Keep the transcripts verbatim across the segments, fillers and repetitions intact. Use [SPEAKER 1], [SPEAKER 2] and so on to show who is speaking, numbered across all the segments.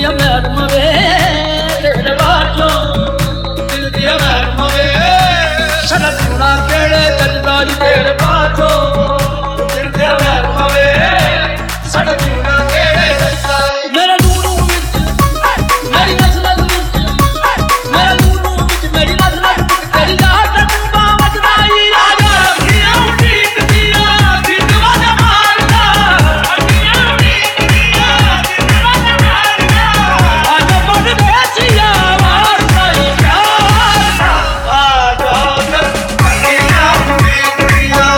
[SPEAKER 1] ਦੀਆਂ ਮੈਡਮਾਂ ਵੇ ਤੇਰੇ ਬਾਝੋਂ ਦਿਲ ਦੀਆਂ ਮੈਡਮਾਂ ਵੇ ਸਾਡਾ ਜੂਣਾ ਕਿਹੜੇ ਜੱਜਦਾ ਜੀ ਤੇਰੇ ਬਾਝੋਂ ਦਿਲ ਦੀਆਂ ਮੈਡਮਾਂ ਵੇ ਸਾਡਾ ਜੂਣਾ ਕਿਹੜੇ ਜੱਜਦਾ ਮੇਰੇ ਨੂਰੂ ਵਿੱਚ ਮੇਰੀ ਨਸਲ ਵਿੱਚ ਮੇਰੇ ਨੂਰੂ ਵਿੱਚ ਮੇਰੀ ਨਸਲ ਵਿੱਚ ਤੇਰੀ ਯਾਦ ਨੂੰ ਬਾਵਜਦਾ ਹੀ ਰਾਜਾ ਅੱਖੀਆਂ ਉਡੀਕ ਦੀਆਂ ਦਿਨ ਵਾਦਾ ਮਾਰਦਾ ਅੱਖੀਆਂ ਉਡੀਕ ਦੀਆਂ ਦਿਨ ਵਾਦਾ ਮਾਰਦਾ ਅੱਜ ਬੜ ਦੇਸੀਆ ਮਾਰਦਾ ਹੀ ਪਿਆਰ ਆ ਜਾ ਅੱਖੀਆਂ ਉਡੀਕ ਦੀਆਂ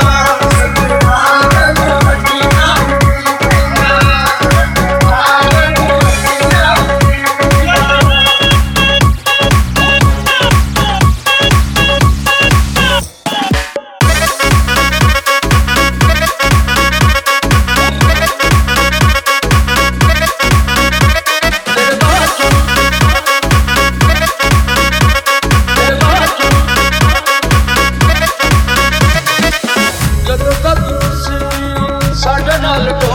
[SPEAKER 1] ਸਾਡੇ ਨਾਲ